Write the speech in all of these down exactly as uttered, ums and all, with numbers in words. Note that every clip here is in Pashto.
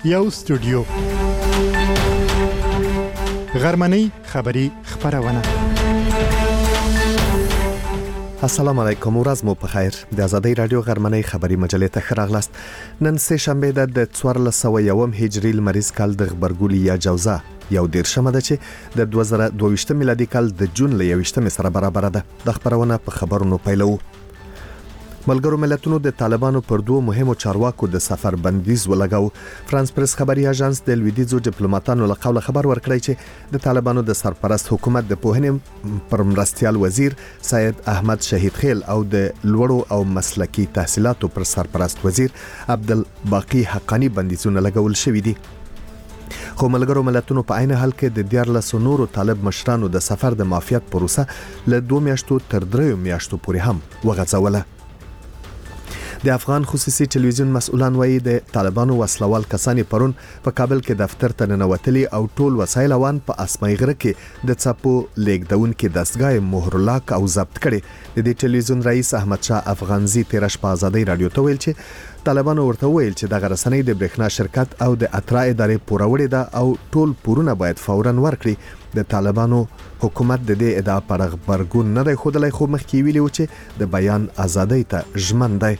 یو استودیو غرمنۍ خبری خبرونه. السلام علیکم، ورځ مو په خیر. د آزادۍ رادیو غرمنۍ خبری مجلې ته ښه راغلاست. نن سه شنبه ده د څوارلس سوه یوم هجري لمریز کال د غبرګولي یا جوزا یو دیرشمه ده چې د دوه زره دوه ویشت میلادي کال د جون له یوویشتمې سره برابر ده. د خبرونه په خبرونو پیلو. ملګرو ملتونو د طالبانو پر دوه مهمو چارواکو د سفر بندیز ولګاو. فرانس پریس خبري اژانس د لویدیځو ډیپلوماټانو له قوله خبر ورکړی چې د طالبانو د سرپرست حکومت د پوهنې پر مرستيال وزیر سید احمد شهید خیل او د لوړو او مسلکی تحصیلاتو پر سرپرست وزیر عبدالباقی حقانی بندیزونه لګول شوې دي. خو ملګرو ملتونو په عین حال کې د دیارلس نورو طالب مشرانو د سفر د معافیت پروسه له دوه میاشتو تر دریو میاشتو پورې هم وغځوله. د افغان خصوصي ټلویزیون مسؤلان وایي د طالبانو وسلوال کسانی پرون په کابل کې دفتر ته ننوتلي او ټول وسایل وان په اسماعي غره کې د چاپو لیکدون کې دستګاه مهر لاک او ضبط کړي. د دې ټلویزیون رئیس احمد شاه افغانزي تیرش په آزادۍ رادیو ته ویل چې طالبانو ورته ویل چې د غرسنۍ د برېښنا شرکت او د اترا ادارې پوروړې ده او ټول پورونه باید فوراً ورکړي. د طالبانو حکومت د دې ادعا پر غبرګون نه دی ښودلی، خو مخکې ویلي و چې د بیان ازادۍ ته ژمن دی.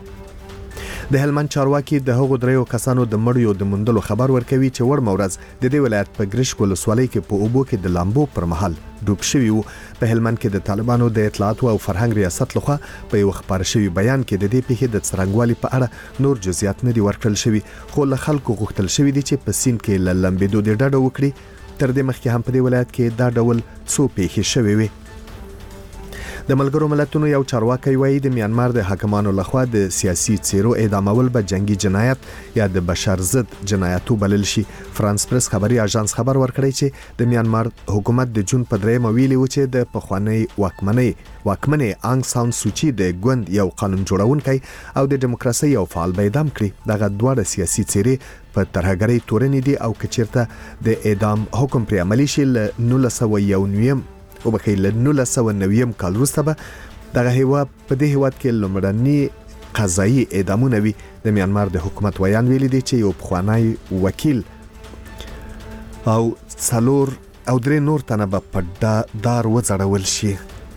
د هلمند چارواکي د هغو دریو کسانو د مړیو د موندلو خبر ورکوي چې وړ مورز د دې ولایت په ګرشک ولسوالۍ کې په اوبو کې د لامبو پر مهال ډوب شوی وو. په هلمند کې د طالبانو د اطلاعات او فرهنګ ریاست لخوا په یو خبر شوی بیان کې د دې پیښې د څرنګوالي په اړه نور جزئیات نه دي ورکړل شوی، خو له خلکو غوښتل شوی دي چې په سیند کې له لامبېدو د ډډه وکړي. تر دې مخکې هم په دې ولایت کې دا ډول څو پیښې شوې وي. د ملګرو ملتونو یو چارواکي وایي د میانمار د حاکمانو لخوا د سیاسي څیرو اعدامول به جنگي جنایت یا د بشر ضد جنایتو بلل شي. فرانس پریس خبري اژانس خبر ورکړی چې د میانمار حکومت د جون په درېمه ویلي و چې د پخوانی واکمنۍ واکمنې آنګ سان سوچي د ګوند یو قانون جوړونکی او د دیموکراسي یو فعال به اعدام کړي. دغه دواړه سیاسي څیرې په ترهګرۍ تورنې دي او کچیرته د اعدام حکم پر عملی شي له نولس سوه یو نویم او بخې له نولس سوه نویم کال وروسته به دغه هیواد په دې هیواد کې لومړني قضایي اعدامونه وي. د میانمار د حکومت ویان ویلي دی چې یو پخوانی وکیل او څلور او درې نور تنه به په دار وځړول شي.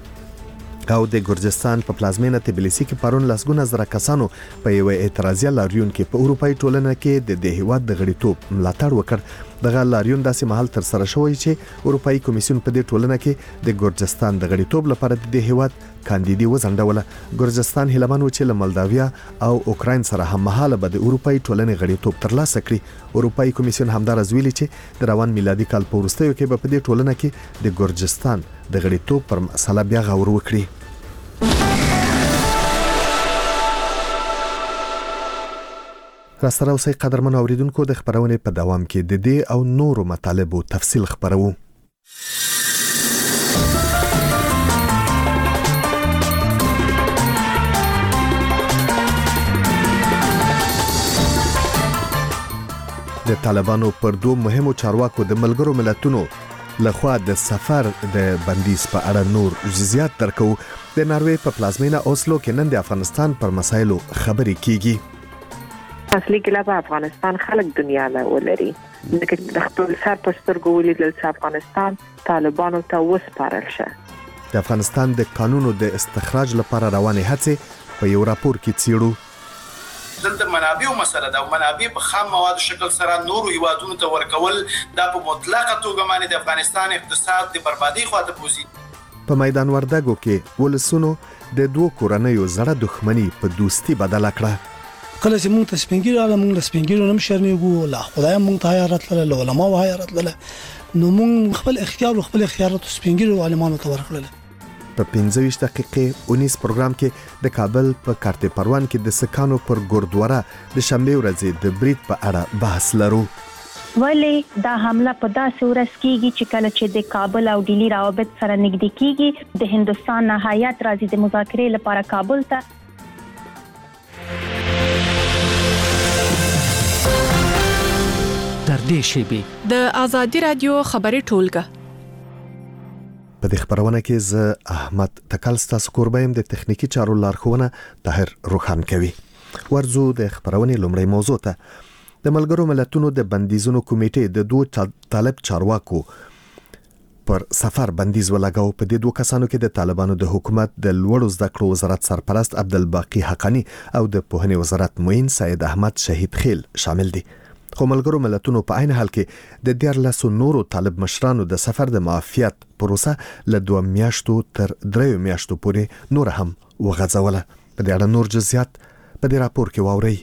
او د ګرجستان په پلازمینه تبلیسی کې پرون لسګونه زره کسانو په یو اعتراضي لاریون کې په اروپאי ټولنه کې د دې هیواد د غړیتوب ملاتړ وکړ. دغه لاریون داسې مهال تر سره شوی چې اروپאי کمیسیون په دې ټولنه کې د ګرجستان د غړیتوب لپاره د دې هیواد کاندیدي وزندوله. ګرجستان هیلمن و چې له مولداویا او اوکراین سره هم مهاله به د اروپאי ټولنې غړیتوب ترلاسه کړي. اروپאי کمیسیون همدارز ویلي چې د روان میلادي کال په وروستیو کې به په دې ټولنه کې د ګرجستان د غړیتوب پر مسله بیا غور وکړي. راستره اوسئ قدرمن اوریدونکو، د خبرونې په دوام کې د دې او نورو مطالبو تفصیل خبرو. د طالبانو پر دوه مهمو چارواکو د ملګرو ملتونو لخوا د سفر د بندیز په اړه نور جزئیات درکو. د ناروې په پلازمینه اوسلو کې نن د افغانستان پر مسایلو خبرې کیږي. اصلي کله په افغانستان خلک دنیا له ولري لکه د خپل سر په سترګو ولیدل چې افغانستان طالبانو ته وسپارل شه. د افغانستان د قانونو د استخراج لپاره روانې هڅې په یو راپور کې څیړو. دلته منابع مسله ده او منابع په خام موادو شکل سره نورو هیوادونو ته ورکول دا په مطلقه توګه معنی د افغانستان اقتصاد د بربادي خواته بوزي. په میدان وردګو کې ولسونو د دوه کورنیو زړه دښمنی په دوستي بدله کړه. کله چې موږ ته سپینګیرو عالم موږ له سپینګیرو نم شرمېږو، لا خدای موږ ته حیرت لله، له علماء حیرت لله، نو موږ خپل اختیار او خپل اختیارات سپینګیرو عالمانو ته ورکړل. په پنځه ویشت دقیقې اونیس پروګرام کې د کابل په کارته پروان کې د سکانو پر ګوردواره د شنبه ورځې د بریټ په اړه بحث لرو. ولی دا حمله په داسې ورځ کېږي چې کله چې د کابل او ډیلی روابط سره نږدې کېږي، د هندستان نه هیات راځي د مذاکرې لپاره کابل ته. تر دې شیبې د آزادۍ رادیو خبري ټولګه. په دې خبرونه کې زه احمد تکل ستاسو کوربایم د تخنیکی چارو لارښوونه طاهر روخان کوي. ورزو د خبرونې لومړی موضوع ته. د ملګرو ملتونو د بندیزونو کمیټې د دوه طالب چارواکو پر سفر بندیز ولګاو. په دې دوه کسانو کې د طالبانو د حکومت د لوړو زده کړو وزارت سرپرست عبدالباقی حقانی او د پوهنې وزارت معین سید احمد شهید خیل شامل دي. خو ملګرو ملتونو په عین حال کې د دیارلسو نورو طالب مشرانو د سفر د معافیت پروسه له دوه میاشتو تر دریو میاشتو پورې نور هم وغځوله. په دې اړه نور جزئیات په دې راپور کې واورئ.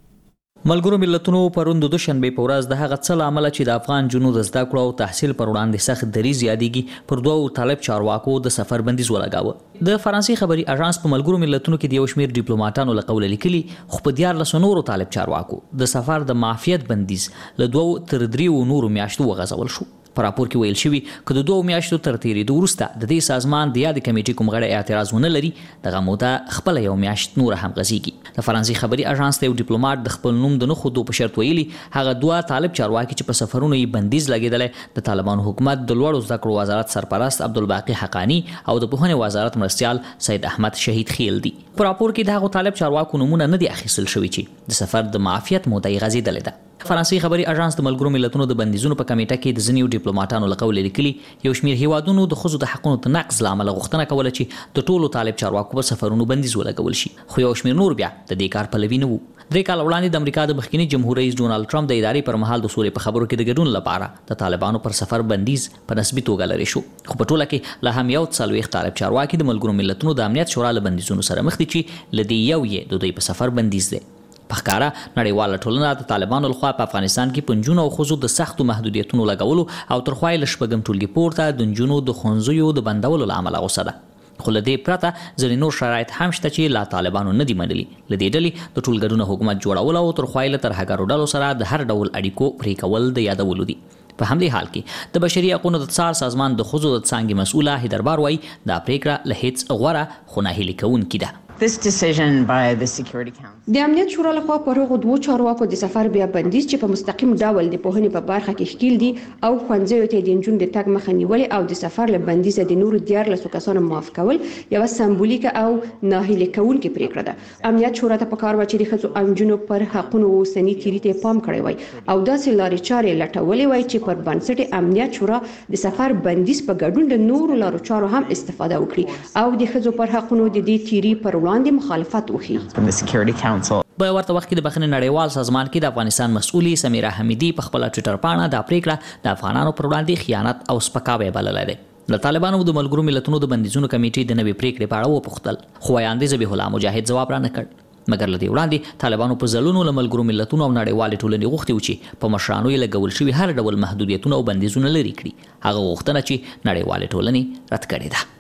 ملګرو ملتونو پروند د دوشنبه په ورځ د هغه څه عمل چې د افغان جنود د زده کړو او تحصیل پر وړاندې سخت دریځ یادېږي پر دوه طالب چارواکو د سفر بندیز ولګاوه. د فرانسې خبري اژانس په ملګرو ملتونو کې د یو شمېر ډیپلوماټانو له قوله لیکلي خو په دیارلسو نورو طالب چارواکو د سفر د معافیت بندیز له دوه تر دریو نورو میاشتو وغځول شو. په راپور کې ویل شوی چې د دوه میاشتو تر تیریدو وروسته د دې سازمان د یاد کمیټې کوم غړي اعتراض ونه لري دغه موده خپل یو میاشت نور هم غځيږي. د فرانسې خبري اژانس ته یو ډیپلوماټ د خپل نوم د نه خودو په شرط ویلي هغه دوه طالب چارواکي چې په سفرونو یې بندیز لګیدل د طالبانو حکومت د لوړو زده کړو وزارت سرپرست عبدالباقی حقانی او د پوهنې وزارت مرستيال سید احمد شهید خیل دي. په راپور کې دغه طالب چارواکو نمونه نه دي اخیستل شوی چې د سفر د معافیت موده یې غځیدلې ده. فرانسې خبري اژانس د ملګرو ملتونو د بندیزونو په کمیټه کې د ځینو ډیپلوماټانو له قوله لیکلي یو شمېر هیوادونو د ښځو د حقونو د نقض له امله غوښتنه کوله چې د ټولو طالب چارواکو په سفرونو بندیز ولګول شي. خو یو شمېر نور بیا د دې کار پلوي نه وو. درې کال وړاندې د امریکا د مخکنی جمهور رئیس ډونالډ ټرمپ د ادارې پر مهال د سولې په خبرو کې د ګډون لپاره د طالبانو پر سفر بندیز په نسبي توګه لري شو. خو په ټوله کې له هم یو څلوېښت طالب چارواکي د ملګرو ملتونو د امنیت شورا له بندیزونو سره مخ دي چې لدې یو یې د دوی په سفر بندیز دی. په ښکاره نړیواله ټولنه د طالبانو لخوا په افغانستان کې په نجونو او ښځو د سختو محدودیتونو لګولو او تر خوا یې له شپږم ټولګي پورته د نجونو د ښوونځیو د بندولو له امله غوسه ده. خو له دې پرته ځینې نور شرایط هم شته چې لا طالبانو نه دي منلي. له دې ډلې د ټولګډونه حکومت جوړول او تر خوا یې له ترهګرو ډلو سره د هر ډول اړیکو پرې کول د یادولو دي. په همدې حال کې د بشري حقوقو د څار سازمان د ښځو د څانګې مسؤله هیدربار وایي دا پریکړه له هیڅ غوره خو ناهیلي کوونکې ده. This decision by the Security Council د امنیت شورا لخوا پر هغو دوه چارواکو د سفر بیا بندیز چې په مستقیم ډول د پوهنې په برخه کې ښکیل دي او ښوونځیو ته د نجونو د تګ مخه نیولې او د سفر له بندیزه د نورو دیارلسو کسانو معاف کول یوه سمبولیکه او ناهیلي کوونکې پریکړه ده. امنیت شورا ته پکار وه چې د ښځو او نجونو پر حقونو اوسني تیري ته پام کړی وای او داسې لارې چارې لټولې وای چې پر بنسټ امنیت شورا د سفر بندیز په ګډون د نورو لارو چارو هم استفاده وکړي او د ښځو پر حقونو د دې تیري پر وړاندې مخالفت from the Security Council. په ورته وخت کې د بخښنې نړیوال سازمان کې د افغانستان مسؤلي سمیرا حمیدي په خپل ټویټر پاڼه دا پریکړه د افغانانو پر وړاندې خیانت او سپکاوی بللې ده. د طالبانو د ملګرو ملتونو د بندیزونو کمیټې د نوې پریکړې په اړه وپوښتل خو وایاندې ذبیح الله مجاهد ځواب را نه کړ. مګر له دې وړاندې طالبانو په ځلونو له ملګرو ملتونو او نړیوالې ټولنې غوښتي و چې په مشرانو یې لګول شوي هر ډول محدودیتونه او بندیزونه لرې کړي. هغه غوښتنه چې نړیوالې ټولنې رد کړې ده.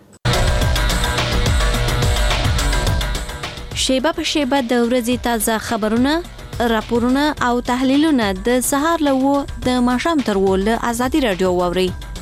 شیبه په شیبه د ورځې تازه خبرونه، راپورونه او تحلیلونه د سهار له و د ماښام تر و له ازادي رادیو واوري.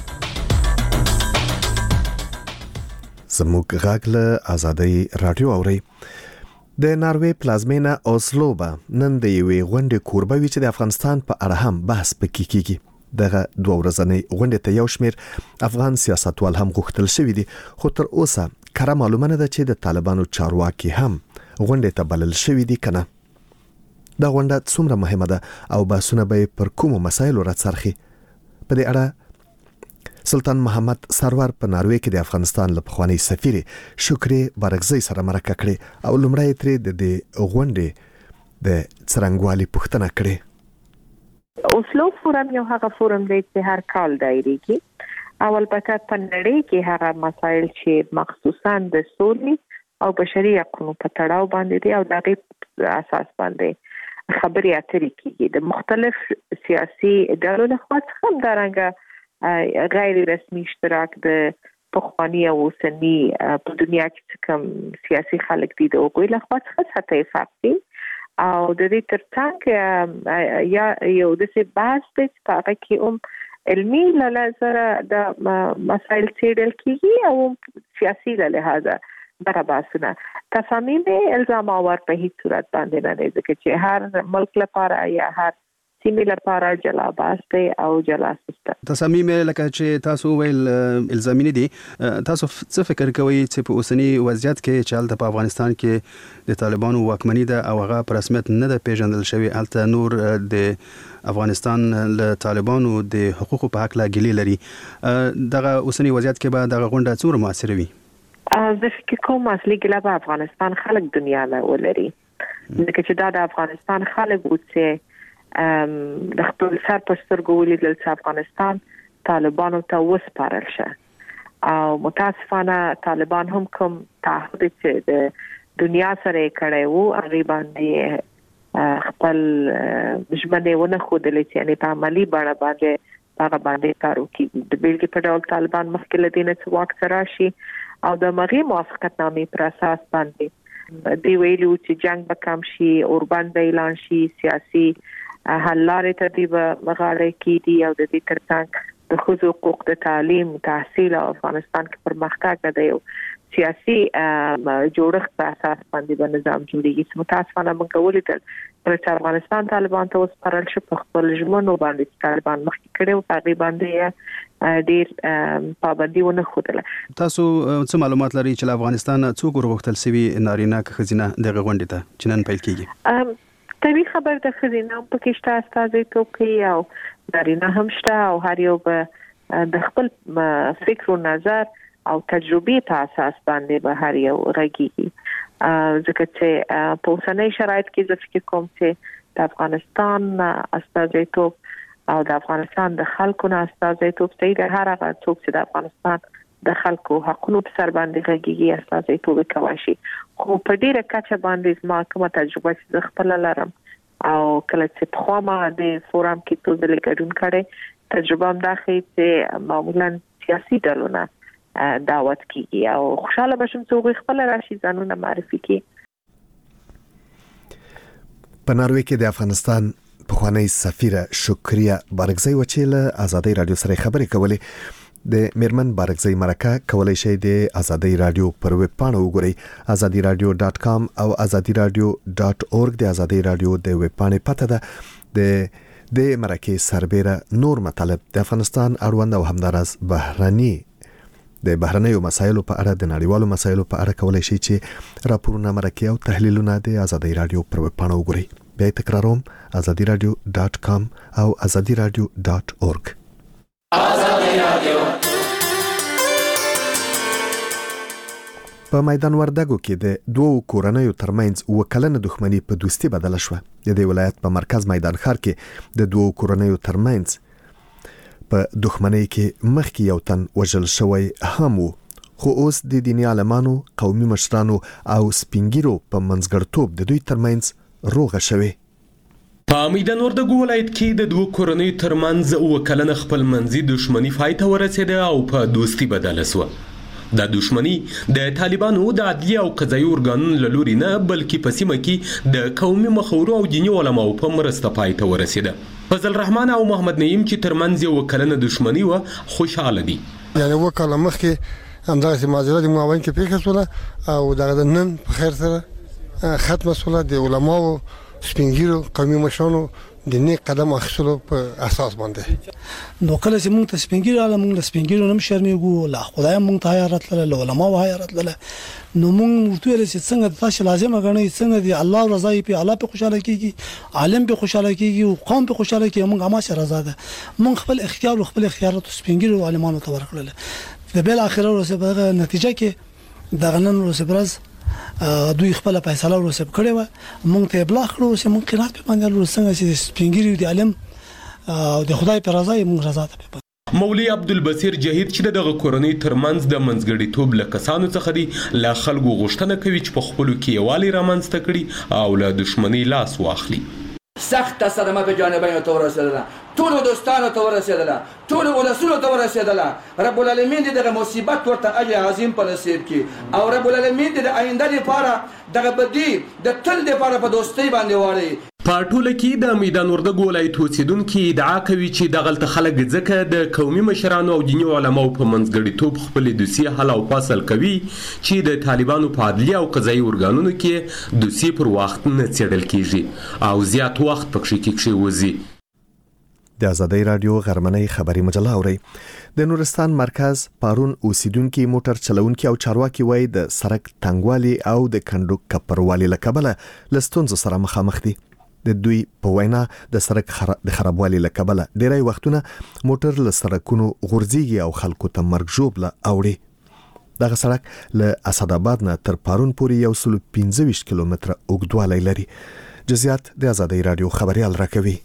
زموږ غږ له ازادي رادیو اوري. د ناروې پلازمینه اوسلو به نن د یوې غونډې کوربه وي چې د افغانستان په اړه هم بحث پکې کیږي. دغه دوه ورځنۍ غونډې ته یو شمېر افغان سیاستوال هم غوښتل شوي دي خو تر اوسه کره معلومه نه ده چې د طالبانو چارواکي هم غونډې ته بلل شوي دي که نه. دا غونډه څومره مهمه ده او بحثونه به پر کومو مسایلو راڅرخي. په دې اړه سلطان محمد سرور په ناروې کې د افغانستان له پخوانۍ سفیرې شکرې بارکزۍ سره مرکه کړې او لومړی ترې د دې غونډې د څرنګوالي پوښتنه کړې. اوسلو فورم یو هغه فورم دی چې هر کال دایریږي او البته په نړۍ کې هغه مسایل چې مخصوصا د سولې او بشري حقوقو په تړاو باندې دي او دغه اساس باندې خبرې اترې کیږي. د مختلف سیاسي ډلو لخوا څخه درنګه غیر رسمي اشتراک د پخوانی او اوسنی په دنیا کې کوم سیاسي خلک دي د هغوی لخوا څخه ساته افاقي او د دې ترڅنګ یا یو د څه بحث د هغه کې هم علمي لنظر د مسایل څېړل کیږي او سیاسي له لحاظه برابرسونه تصامیم الزام اور په هیڅ صورت باندې نه دي ځکه چې هر ملک لپاره یا هر سیمې لپاره جلاباس دی او جلاسوس ده. تصامیم لکه چې تاسو ویل الزامي دي، تاسو څه فکر کوئ چې په اوسنی وضعیت کې چې هلته په افغانستان کې د طالبانو واکمني ده او هغه په رسمیت نه ده پیژندل شوی، هلته نور د افغانستان له طالبانو د حقوقو په حق لا ګیلې لري، دغه اوسنی وضعیت کې به دغه غونډه څومره موثره وي؟ زه فکر کوم اصلي ګیله به افغانستان خلک دنیا له ولري، ځکه چې دا د افغانستان خلک وو چې د خپل سر په سترګو ولیدل چې افغانستان طالبانو ته وسپارل شه او متاسفانه طالبان هم کوم تعهد چې د دنیا سره کړی وو هغه باندې خپل ژمنې ونه ښودلې چې یعنې په عملي بڼه باندې هغه باندې کار وکړي. د بیلګې په ډول طالبان مخکې له دې نه چې واک ته راشي او د مغې موافقتنامې پر اساس باندې دی ویلي چې جنگ به کم شي، اوربند به اعلان شي، سیاسي حل لارې ته دی به مغاړی کېدي او د دې ترڅنګ د ښځو حقوق، د تعلیم، تحصیل او افغانستان کې پرمختګ د یو سیاسي جوړښت په اساس باندې به نظام جوړیږي. متاسفانه موږ ولیدل چې افغانستان طالبان ته وسپارل شو، په خپل ژمنو باندې طالبان مخکې کړي او هغې باندې ډېر پابندي ونه ښودله. تاسو څه معلومات لرئ چې له افغانستان څوک ورغوښتل سوي نارینه که ښځینه دغه غونډې ته چې نن پیل کېږي؟ طبیعي خبر د ښځینه هم پکې شته استازیتوب کوي او نارینه هم شته او هر یو به د خپل فکر و نظر او تجربې په اساس باندې به هر یو غږیږي، ځکه چې په اوسنۍ شرایط کې زه فکر کوم چې د افغانستان استازیتوب او د افغانستان د خلکو نه استازیتوب صحیح د هر هغه څوک چې د افغانستان د خلکو حقونو په سر باندې غږیږي استازیتوب کوي شي. خو په ډیره کچه باندې زما کومه تجربه چې زه خپل لرم او کله چې په خوا ما د فورم کې ټول د ګډون کړي تجربه هم دا ښیي چې معمولا سیاسي ډلونه دعوت کیږي او خوشاله بشم چې هغوی خپل راشي ځانونه معرفي کړي. په ناروې کې د افغانستان پخوانی سفیره شکریه بارګزی و چې له ازادي رادیو سره خبرې کولې. د میرمن بارګزی مرکه کولای شئ د ازادي رادیو پر ویب پاڼه وګورئ، ازادي رادیو ډاټ کام او ازادي رادیو ډاټ اورګ د ازادي رادیو د ویب پاڼې پته ده. د د مرکه سربېره نور مطالب د افغانستان اړوند او همدارس بهرني د بهرنیو مسایلو په اړه د نړیوالو مسایلو په اړه کولای شي چې راپورونه، مرکه او تحلیلونه د ازادي رادیو پر ویب پاڼه وګورئ. بیا تکراروم، ازادي رادیو ډاټ کام او ازادي رادیو ډاټ اورګ. ازادي رادیو په میدان وردګو کې د دوو کورنیو ترمنځ وکلنه دښمنی په دوستي بدله شوه. د دې ولایت په مرکز میدان ښار کې د دوو کورنیو ترمنځ په دښمنۍ کې مخکې یو تن وژل شوی هم وو، خو اوس د دیني عالمانو، قومي مشرانو او سپینګیرو په منځګړتوب د دوی ترمنځ روغه شوې. په میدان وردګو ولایت کې د دوه کورنیو ترمنځ وکلنه خپل منځي دښمنی پای ته ورسېده او په دوستي بدله شوه. دا دښمنی د طالبانو د عدلیه او قضایي ارګانونو له لوري نه بلکې په سیمه کې د قومي مخورو او دیني علماو په مرسته پای ته ورسېده. فضل رحمان او محمد نعیم چې ترمنځ یو کلنه دښمنی و خوشاله دي. یعنی وکاله مخکې همدغه ماجرا د معاون کې پیښه شوه او دغه نن په خیر سره ختمه شوه. د علماو، سپینګیرو، قومي مشرانو د نیک قدم اخیستلو په اساس باندې نو کله چې موږ ته سپینګیرو عالم موږ له سپینګیرو نم شرمېږو، لا خدای موږ ته حیرت لرله، له علماو حیرت لرله. نو موږ ورته ویل چې څنګه تاسو لازم غنئ، څنګه دی الله رضا یې په الله په خوشاله کیږي، عالم په خوشاله کیږي او قوم په خوشاله کیږي، موږ هم سره رضا ده. موږ خپل اختیار او خپل اختیارات سپینګیرو عالمانو ته ورکړل. د بل اخر ورسې په نتیجه کې د غنن ورسې برز دوی خپل فیصله ورسې کړې و. موږ ته ابلاغ کړو چې موږ قناعت په باندې ورسنګ چې سپینګیرو دی عالم او د خدای پر رضا یې موږ رضا ته. مولوی عبدالبصیر جهید چې دغه کورنۍ ترمنځ د منځګړیتوب له کسانو څخه دی، لا خلکو غوښتنه کوي چې په خپلو کې یووالی رامنځته کړي او له دښمنۍ لاس واخلي. سخت صدمه به جانبین ته ورسېدله، ټولو دوستانو ته ورسېدله، ټولو ولسونو ته ورسېدله. رب العالمین دې دغه مصیبت ورته اجر عظیم په نصیب کړي او رب العالمین دې د آینده لپاره دغه بدی د تل لپاره په دوستۍ باندې واړي. په ټوله کې د میدان وردګو ولایت اوسیدونکي ادعا کوي چې دغلته خلک ځکه د قومي مشرانو او دیني علماو په منځګړیتوب خپلې دوسیې حل او فصل کوي چې د طالبانو په عدلیه او قضایي ارګانونو کې دوسیې پر وخت نه څېړل کېږي او زیات وخت پکښې کېږي وځي. د ازادۍ رادیو غرمنۍ خبري مجله اوري. د نورستان مرکز پارون اوسیدونکو موټر چلونکو او چارواکي وای د سړک تنګوالي او د کندو کپروالي لکبله لستونز سره مخامخ دي. د دوی په وینا د سړک خراب د خرابوالي لکبله ډیری وختونه موټر له سړکونو غورځيږي او خلکو ته مرګ جوړ لا اوړي. دغه سړک له اسداباد نه تر پارون پورې یو سل پنځه ویشت کیلومتره اوږدوالی لري. جزئیات د ازادۍ رادیو خبريال راکوي.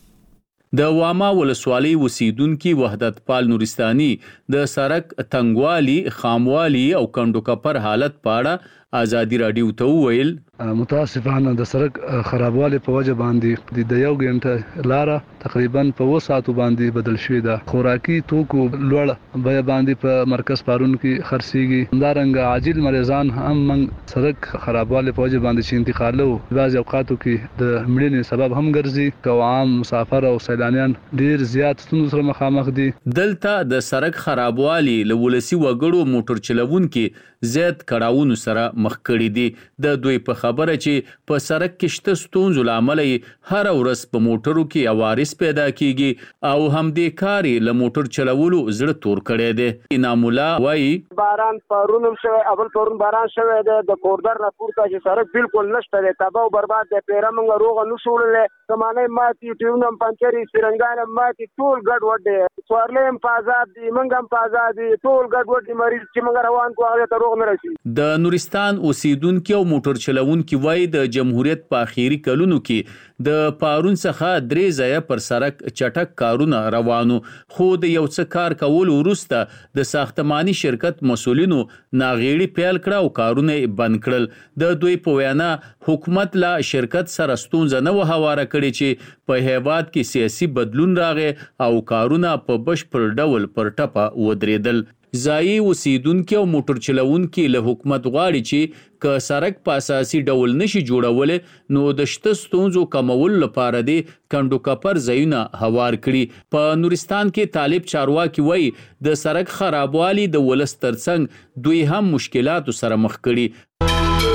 د واما ولسوالۍ اوسیدونکو وحدت پال نورستاني د سړک تنګوالي، خاموالي او کندو کپر حالت پاړه ازادي رادیو ته ویل. متاسفانه د سړک خرابوالي په وجه باندې د یو غنټه لاره تقریبا په و ساعتو باندې بدل شوې ده. خوراکي توکو لوړ بیا باندې په مرکز پارون کې خرڅيږي. همدارنګه عاجل مریضان هم من سړک خرابوالي په وجه باندې چې انتقالو بعض اوقاتو کې د مړینې سبب هم ګرځي. کو عام مسافر او سیلانیان ډیر زیات ستونزو سره مخامخ دي. دلته د سړک خرابوالي له ولسی وګړو موټر چلوونکو زیات کړهونو سره مخ کړي دي. د دوی په خبره چې په سړک کې شته ستونزو لامل هر ورځ په موټرو کې عوارض پیدا کیږي او هم دې کاری له موټر چلولو زړه تور کړي دي. انامولا وایي باران پرونم شوی اول پرون باران شوی د کوردر نه پورته چې سړک بالکل نشته دی، تباہ او برباد دی. پیرمنګ روغ نه شوړل کمانه ماتي ټیونم پنچري سرنګان ماتي ټول ګډ وډ دي. سوارلم په آزاد دي، منګم په آزاد دي، ټول ګډ وډ دي. مریض چې موږ روان کو هغه ته روغ نه رسي. د نورستان اوسیدونکو او موټر چلوونکو وای د جمهوریت په اخیری کلونو کې د پارون څخه درې ځای پر سړک چټک کارونه روانو، خو د یو څه کار کول وروسته د ساختماني شرکت مسولینو ناغېړي پیل کړه او کارونه بند کړل. د دوی په وینا حکومت لا شرکت سره ستونزه نه وهواره کړي چې په هیواد کې سیاسي بدلون راغی او کارونه په بشپړ ډول پر ټپه ودرېدل. ځایي اوسیدونکو او موټر چلوونکو له حکومت غواړي چې که سړک په اساسي ډول نشي جوړول نو د شته ستونزو کمول لپاره د کندو کپر ځایونه هوار کړي. په نورستان کې طالب چارواکي وایي د سړک خرابوالي د ولس ترڅنګ دوی هم مشکلاتو سره مخ کړي.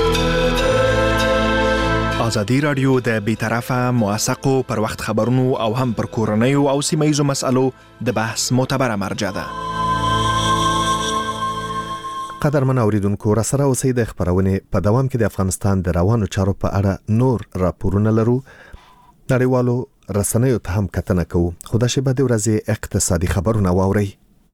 ازادي رادیو د بیطرفه موثقو پر وخت خبرونو او هم پر کورنیو او سیمه‌ییزو مسألو د بحث معتبره مرجع ده. قدرمن اوریدونکو را سره اوسئ. د خبرونه په دوام کې د افغانستان د روانو چارو په اړه نور راپورونه لرو. نړیوالو رسنیو ته هم کتنه کوو. خو د شپه د ورځې اقتصادي خبرونه واورئ.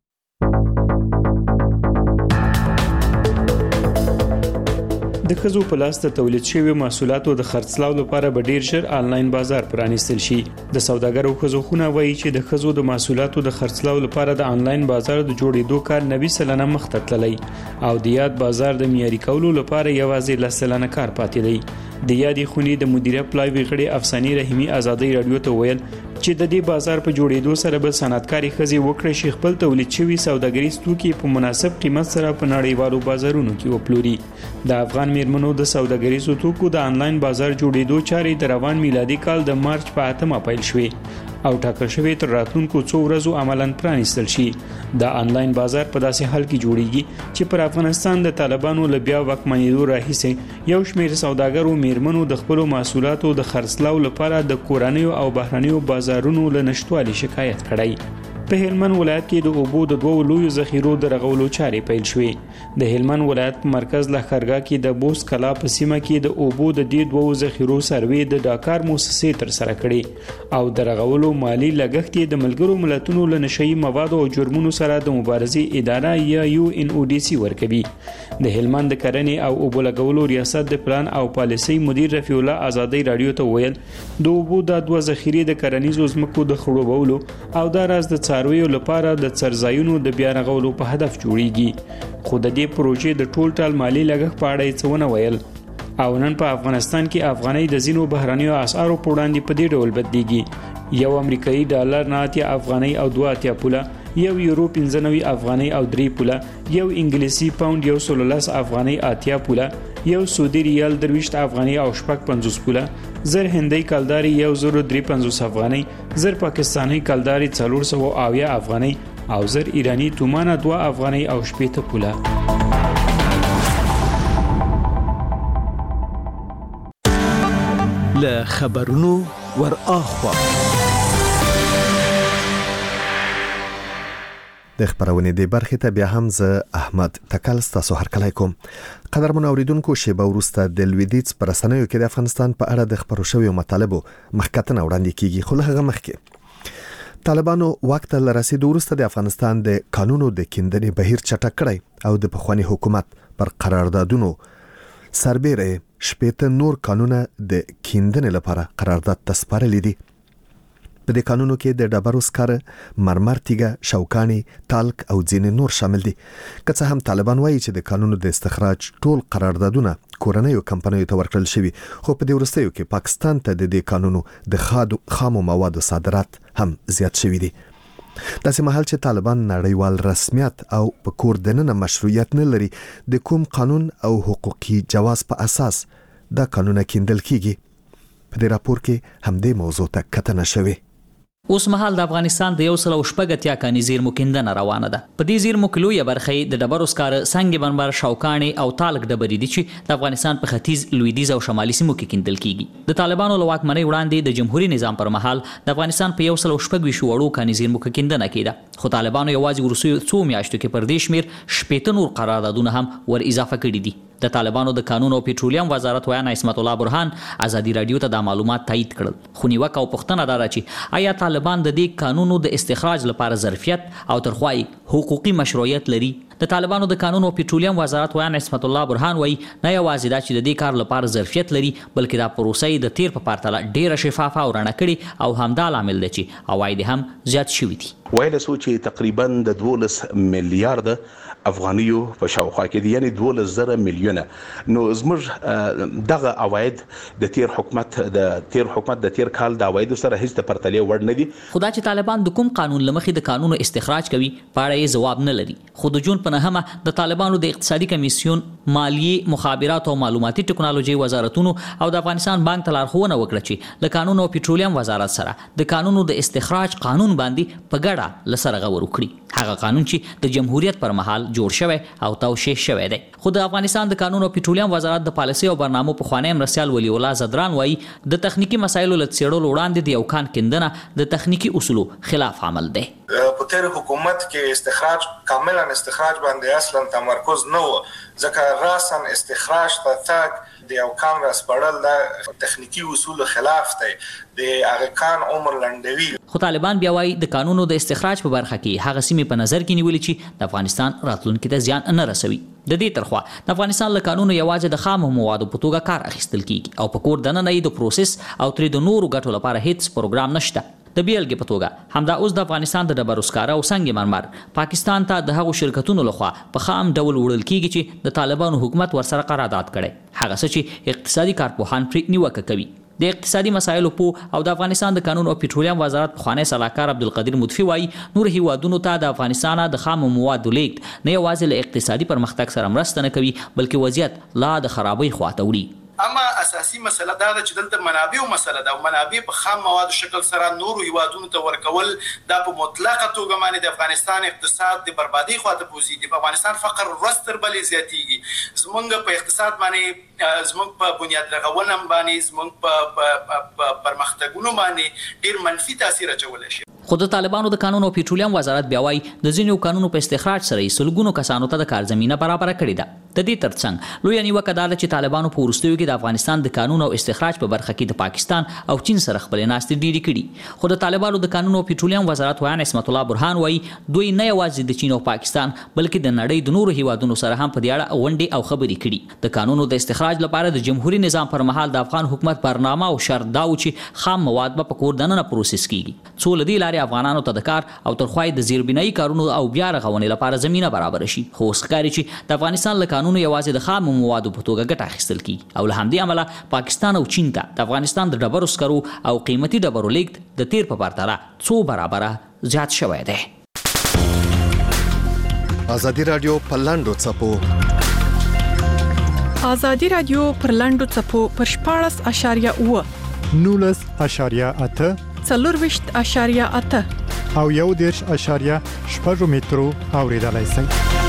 د ښځو په لاس د تولید شویو محصولاتو د خرڅلاو لپاره به ډیر ژر آنلاین بازار پرانیستل شي. د سوداګرو ښځو خونه وایي چې د ښځو د محصولاتو د خرڅلاو لپاره د آنلاین بازار د جوړېدو کار نوي سلنه مخ ته تللی او د یاد بازار د معیاري کولو لپاره یوازې لس سلنه کار پاتې دی. د یادې خونې د مدیریت پلای غړي افساني رحیمي ازادۍ رادیو ته ویل چې د دې بازار په جوړېدو سره به صنعتکاري ښځې وکړي چې خپل تولید شوي سوداګریز توکي په مناسب قیمت سره په نړیوالو بازارونو کې وپلوري. د افغان میرمنو د سوداګریزو توکو د آنلاین بازار جوړېدو چارې د روان میلادي کال د مارچ په اتمه پیل شوې او ټاکل شوی تر راتلونکو څو ورځو عملاً پرانیستل شي. د آنلاین بازار په داسې حال کې جوړیږي چې پر افغانستان د طالبانو له بیا واکمنېدو راهیسې یو شمېر سوداګرو میرمنو د خپلو محصولاتو د خرڅلاو لپاره د کورنیو او بهرنیو بازارونو له نشټوالي شکایت کړی. په هلمند ولایت کې د اوبو د دوو لویو ذخیرو د رغولو چارې پیل شوې. د هلمند ولایت په مرکز لښکرګاه کې د بوس کلا په سیمه کې د اوبو د دې دوو ذخیرو سروې د ډاکار موسسې تر سره کړي او د رغولو مالی لګښت یې د ملګرو ملتونو له نشهیي موادو او جرمونو سره د مبارزې اداره یا یو ان او ډي سي ورکوي. د هلمند د کرنې او اوبو لګولو ریاست د پلان او پالیسۍ مدیر رفیع الله ازادۍ رادیو ته ویل د اوبو د دوه ذخیرې د کرنیزو ځمکو د خړوبولو او د راز د څارویو لپاره د څرځایونو د بیا رغولو په هدف جوړیږي. خو د دې پروژې د ټول ټال مالی لګښت په اړه څه ونه ویل. او نن په افغانستان کې افغانۍ د ځینو بهرنیو اسعارو په وړاندې په دې ډول بدلیږي. یو امریکایي ډالر نه اتیا افغانۍ او دوه اتیا پوله، یو یورو پنځه نوي افغانۍ او درې پوله، یو انګلیسي پاوند یو سل لس افغانۍ اتیا پوله، یو سعودي ریال درویشت افغانۍ او شپږ پنځوس پوله، زر هندۍ کلداري یو زر درې پنځوس افغانۍ، زر پاکستاني کلداري څلور سوه اویا افغانۍ او زر ایرانی تومانه دوه افغانۍ او شپېته پوله. له خبرونو ور اخوا د خبرونې د برخې ته بیا هم زه احمد تکل ستاسو هرکلی کوم. قدرمن اوریدونکو، شیبه وروسته د لویدیځ په رسنیو کې د افغانستان په اړه د خبرو شویو مطالبو مخکتنه وړاندې کیږي، خو له هغه مخکې طالبانو واک ته له رسیدو وروسته د افغانستان د قانونو د کیندنې بهیر چټک کړی او د پخواني حکومت پر قراردادونو سربېره شپېته نور قانونه د کیندنې لپاره قرارداد ته سپارلي دي. په دې قانونو کې د ډبرو سکاره، مرمر تیږه، شوکانې، تالک او ځینې نور شامل دي. که څه هم طالبان وایي چې د قانونو د استخراج ټول قراردادونه کورنیو کمپنیو ته ورکړل شوي، خو په دې وروستیو کې پاکستان ته د دې قانونو د خامو موادو صادرات هم زیات شوي دي. داسې مهال چې طالبان نړیوال رسمیت او په کور دننه مشروعیت نه لري، د کوم قانون او حقوقي جواز په اساس دا قانونه کیندل کیږي؟ په دې راپور کې همدې موضوع ته کتنه شوې. اوس مهال د افغانستان د یو سل او شپږ اتیا کاني زیرمو کیندنه روانه ده. په دې زیرمو کې لویه برخه د ډبرو سکاره، سنگ مرمر، شوکانې او تالک ډبرې دي چې د افغانستان په ختیځ، لویدیځ او شمالي سیمو کې کیندل کیږي. د طالبانو له واکمنۍ وړاندې د جمهوریت نظام پر مهال د افغانستان په یو سل او شپږ ویشت وړو کاني زیرمو کې کیندنه کیده، خو طالبانو یوازې وروستیو څو میاشتو کې پر دې شمیر شپېته نور قراردادونه هم ور اضافه کړي دي. د طالبانو د قانون او پټرولیم وزارت ویان عصمت الله برهان ازادي رادیو ته د معلومات تایید کړل، خو نیوکه او پوښتنه دا ده چې آیا طالبان د دې قانونو د استخراج لپاره ظرفیت او ترخوای حقوقي مشروعیت لري؟ د طالبانو د قانون او پټرولیم وزارت ویان عصمت الله برهان وایي نه یوازې دا چې د دې کار لپاره ظرفیت لري، بلکې دا پروسه د تیر په پرتله ډیره شفافه او رڼه کړي او همدا لامل دی چې عواید هم زیات شوي دي. ویل سو چې تقریبا د دولس میلیارډ افغانیو په شاوخوا کې دي، یعنی دولس زره میلیونه. نو زموږ دغه عواید د تیر حکومت د تیر حکومت د تیر کال د عوایدو سره هیڅ ته پرتلې وړ نه دي. خدا چې طالبان د کوم قانون لمخې د قانونو استخراج کوي په اړه یې ځواب نه لري، خو د جون په نهمه د طالبانو د اقتصادي کمیسیون، مالیې، مخابرات او معلوماتي ټکنالوژي وزارتونو او د افغانستان بانک ته لارښوونه وکړه چې له قانون او پټرولیم وزارت سره د قانونو د استخراج قانون باندې په ګډه لسره غور وکړي. هغه قانون چې د جمهوریت پر مهال جوړ شوی او توشیح شوی دی. خو د افغانستان د قانون او پټرولیم وزارت د پالیسي او برنامو په خوانی مرسیال ولی الله زدران وایي د تخنیکی مسایلو له څېړلو وړاندې د یو کان کیندنه د تخنیکی اصولو خلاف عمل دی. په تیر حکومت کې استخراج کاملا استخراج باندې اصلا تمرکز نه و، ځکه راسن استخراج ته تک د یو کان راسپړل د تخنیکی اصولو خلاف دی، د هغه کان عمر لنډوي. خو طالبان بیا وایي د قانونو د استخراج په برخه کې هغه سیمې په نظر کې نیولې چې د افغانستان راتلونکي ته زیان نه رسوي. د دې ترخوا د افغانستان له قانونو یوازې د خامو موادو په توګه کار اخیستل کیږي او په کور دننه یې د پروسس او ترې د نورو ګټو لپاره هیڅ پروګرام نشته. د بیلګې په توګه همدا اوس د افغانستان د ډبرو سکاره او سنگ مرمر پاکستان ته د هغو شرکتونو لخوا په خام ډول وړل کیږي چې د طالبانو حکومت ورسره قرارداد کړي، هغه څه چې اقتصادي کارپوهان پرې نیوکه کوي. د اقتصادي مسایلو په او د افغانستان د قانون او پټرولیم وزارت پخوانی سلاکار عبدالقدیر مضفي وایي نور هیوادونو ته د افغانستان د خامو موادو لیږد نه یوازې له اقتصادي پرمختګ سره مرسته نه کوي، بلکې وضعیت لا د خرابۍ خواته وړي. اما اساسي مسله دا ده چې دلته منابع مسله ده او منابع په خام موادو شکل سره نورو هیوادونو ته ورکول دا په مطلقه توګه باندې د افغانستان اقتصاد د بربادي خواته بوزي. د افغانستان فقر ورځ تر بلې زیاتیږي، زمونږ په اقتصاد باندې، زمونږ په بنیاد رغونه باندې، زمونږ په پرمختګونو باندې ډیر منفي تاثیر اچولی شي. خو د طالبانو د قانون او پټرولیم وزارت بیا وایي د ځینو قانونو په استخراج سره یې سلګونو کسانو ته د کار زمینه برابره کړې ده. د دې ترڅنګ لویه نیوکه دا ده چې طالبانو په وروستیو کې د افغانستان د قانون او استخراج په برخه کې د پاکستان او چین سره خپلې ناستې ډیرې کړي. خو د طالبانو د قانون او پټرولیم وزارت ویان عصمت الله برهان وایي دوی نه یوازې د چین او پاکستان بلکې د نړۍ د نورو هیوادونو سره هم په دې اړه غونډې او خبرې کړي. د قانونو د استخراج لپاره د جمهوریت نظام پر مهال د افغان حکومت برنامه او شرط دا و چې خام مواد به په کور دننه پروسس کیږي، څو له دې لارې افغانانو ته د کار او ترخوای د زیربنایي کارونو او بیا رغونې لپاره زمينه برابر شي. خو ښکاري چې د افغانستان له قانونو یوازې د خام موادو په توګه ګټه اخیستل کیږي او له همدې امله پاکستان او چین ته د افغانستان د ډبرو سکرو او قیمتي ډبرو لیږد د تیر په پرتله څو برابره زیات شوی دی. ازادي رادیو په لاندو څپو ازادي رادیو پر لاندو څپو پر شپاړس اشاریه اوه نولس اشاریه اته څلورویشت اشاریه اته او یو دېرش اشاریه شپږ مترو اوریدلای شئ.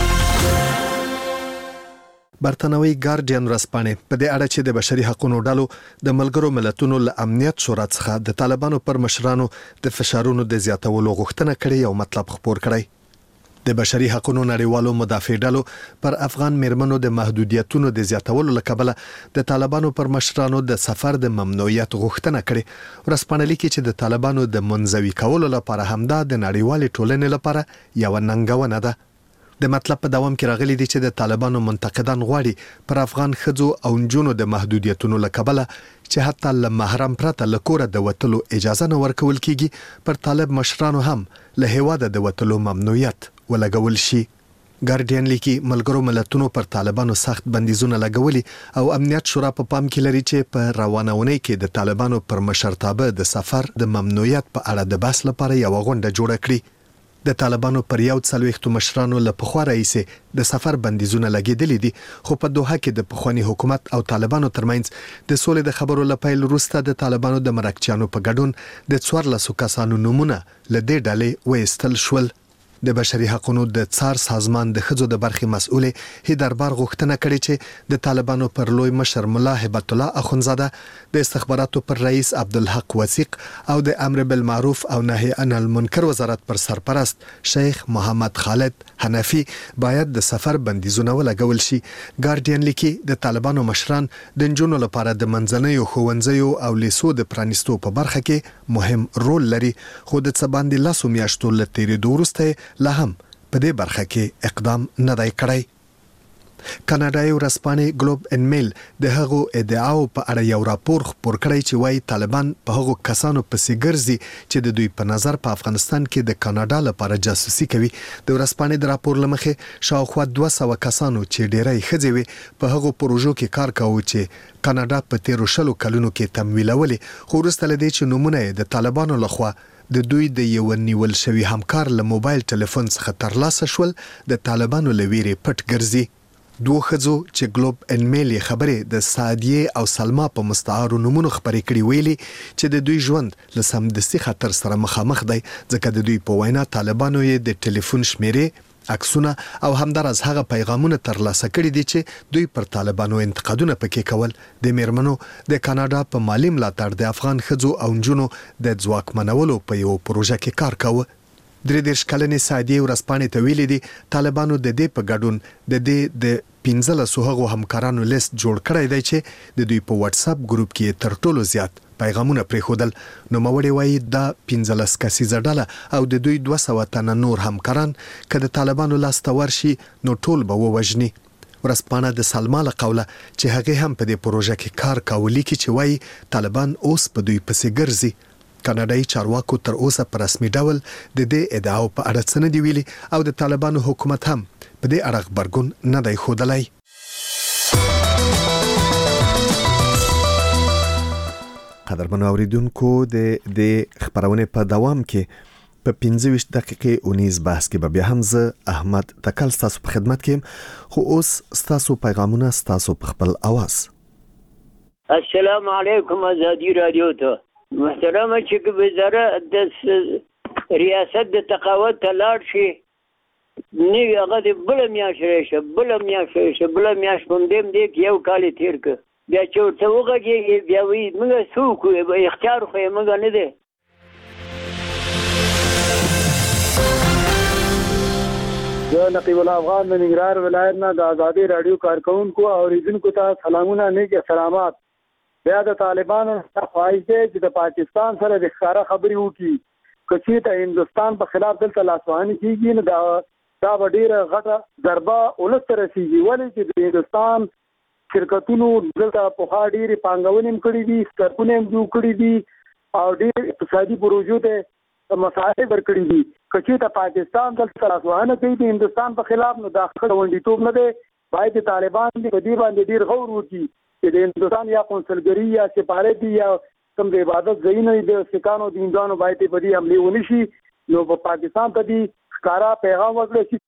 برتانوي ګارډین ورځپاڼې په دې اړه چې د بشري حقوقو ډلو د ملګرو ملتونو له امنیت شورا څخه د طالبانو پر مشرانو د فشارونو د زیاتولو غوښتنه کړې یو مطلب خبر کړی. د بشري حقوقو نړیوالو مدافع ډلو پر افغان میرمنو د محدودیتونو د زیاتولو لپاره د طالبانو پر مشرانو د سفر د ممنوعیت غوښتنه کړې. ورځپاڼه لیکي چې د طالبانو د منزوي کولو لپاره همدا د نړیوال ټولنې لپاره یو ننګونه ده. د مطلب په دوام کې راغلي دي چې د طالبانو منتقدان غواړي پر افغان ښځو او نجونو د محدودیتونو لپاره چې حتی له محرم پرته له کوره د وتلو اجازه نه ورکول کیږي، پر طالب مشرانو هم له هیواده د وتلو ممنوعیت ولګول شي. ګارډین لیکي ملګرو ملتونو پر طالبانو سخت بندیزونه لګولي او امنیت شورا په پام کې لري چې په روانونی کې د طالبانو پر مشرتابه د سفر د ممنوعیت په اړه د بحث لپاره یو غونډه جوړه کړي. د طالبانو پر یو څلوېښتو مشرانو له پخوا راهیسې د سفر بندیزونه لګېدلي دي، خو په دوحه کې د پخواني حکومت او طالبانو ترمنځ د سولې د خبرو له پیل وروسته د طالبانو د مرکچیانو په ګډون د څوارلسو کسانو نومونه له دې ډلې وایستل شول. د بشري حقوقو د څار سازمان د ښځو د برخې مسؤل هی دربار غوښتنه کړې چې د طالبانو پر لوی مشر ملا هبت الله اخونزاده، د استخباراتو پر رئیس عبدالحق وثیق او د امر بالمعروف او نهی عن المنکر وزارت پر سرپرست شیخ محمد خالد حنفی باید د سفر بندیزونه ولګول شي. ګارډین لیکي د طالبانو مشران د نجونو لپاره د منځنیو ښوونځیو او لیسو د پرانیستو په برخه کې مهم رول لري، خو د څه باندې لسو میاشتو له تېرېدو وروسته لا هم په دې برخه کې اقدام نه دی کړی. کاناډایي ورځپاڼې ګلوب ان میل د هغو ادعاو په اړه یو راپور خپور کړی چې وايي طالبان په هغو کسانو پسې ګرځي چې د دوی په نظر په افغانستان کې د کاناډا لپاره جاسوسي کوي. د ورځپاڼې د راپور لمخې شاوخوا دوه سوه کسانو چې ډیری ښځې وي په هغو پروژو کې کار کاوه چې کاناډا په تیرو شلو کلونو کې تمویلولې، خو وروسته له دې چې نومونه یې د طالبانو لخوا د دوی د یو نیول شوی همکار له موبایل ټلیفون څخه ترلاسه شول، د طالبانو له ویرې پټ ګرځي. دوه ښځو چې ګلوب ان میل خبرې د سعدیه او سلما په مستعارو نومونو خبرې کړي ویلي چې د دوی ژوند له سمدستي خطر سره مخامخ دی، ځکه د دوی په وینا طالبانو یې د ټلیفون شمیرې، عکسونه او همدارس هغه پیغامونه ترلاسه کړي دي چې دوی پر طالبانو انتقادونه پکې کول. د میرمنو د کاناډا په مالی ملاتړ د افغان ښځو او نجونو د ځواکمنولو په یو پروژه کې کار کاوه. درې دېرش کلنې سعدیه ورځپاڼې ته ویلي دي طالبانو د دې په ګډون د دې د پنځلسو هغو همکارانو لیست جوړ کړی دی چې د دوی په واتس اپ ګروپ کې تر ټولو زیات پیغامونه پرېښودل. نوموړی وایي دا پنځلس کسیزه ډله او د دوی دوه سوه تنه نور همکاران که د طالبانو لاسته ورشي نو ټول به ووژني. ورځپاڼه د سلما له قوله چې هغې هم په دې پروژه کې کار کاوه لیکي چې وایي طالبان اوس په دوی پسې ګرځي. کاناډایي چارواکو تر اوسه په رسمي ډول د دې ادعاو په اړه څه نه دي ویلي او د طالبانو حکومت هم په دې اړه غبرګون نه دی ښودلی. قدرمنو اوریدونکو د دې خبرونې په دوام کې په پنځه ویشت دقیقې اونیز بحث کې به بیا هم زه احمد تکل ستاسو په خدمت کې، خو اوس ستاسو پیغامونه ستاسو په خپل اواز. السلام علیکم ازادي رادیو ته محترمه چې وزارت د ریاست د تقاعد ته لاړ شي نوی هغه د بله میاشت راشي بله میاشت راشي بله میاشت په همدې همدې کې یو کال یې تېر کړ، بیا چې ورته وغږېږي بیا وایي موږ څه وکړو، اختیار خو یې موږ نه دی. زه نقیب الله افغان د ننګرهار ولایت نه د ازادي راډیو کارکونکو او اوریدونکو ته سلامونه، نیک احترامات. بیا د طالبانو خواهش دی چې د پاکستان سره د ښکاره خبرې وکړي، که چېرته هندوستان په خلاف دلته لاسوهنې کېږي نو دا دا به ډېره غټه ضربه ولس ته رسېږي، ولې چې د هندوستان شرکتونو دلته پخوا ډېرې پانګونې هم کړي دي، سړکونه هم جوړ کړي دي او ډېر اقتصادي پروژو ته مساعدې ورکړي دي. که چېرته پاکستان دلته لاسوهنه کوي د هندوستان په خلاف نو دا ښه ګاونډیتوب نه دی. باید د طالبان دې په دې باندې ډېر غور وکړي چې د هندوستان یا قونسلګري یا سفارت دي یا کوم د عبادت ځایونه د سکانو د هندوانو باید په دې حملې ونه شي، نو په پاکستان ته دې ښکاره پیغام ورکړی شي.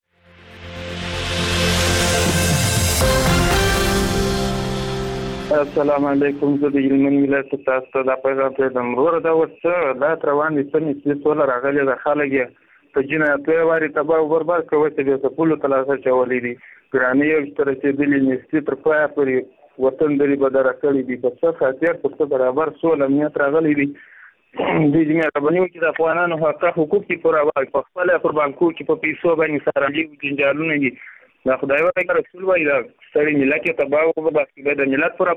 السلام علیکم، زه د هلمند ولایت تاسو ته دا پیغام پرېږدم. وروره دا اوس څه دا روان دي څه مسلې سوله راغلې ده، خلک یې په جنایتو یې وارې تباه او برباد کړی چې د څپلو ته لاس اچولی دي، ګرانۍ یې ورته رسېدلي، نیستي تر پایه پورې وطن درې بدره کړي دي، په څه خاطر په څه برابر سوله امنیت راغلی دی. د جمهوریت کې د افغانانو حق حقوق کی پوره وای په خپل پر بانکو کې په پیسو باندې سره لږ جنجالونه دي دا خدای ورکړي رسول وای دا ستړي ملت ته تباہ او بس د ملت پر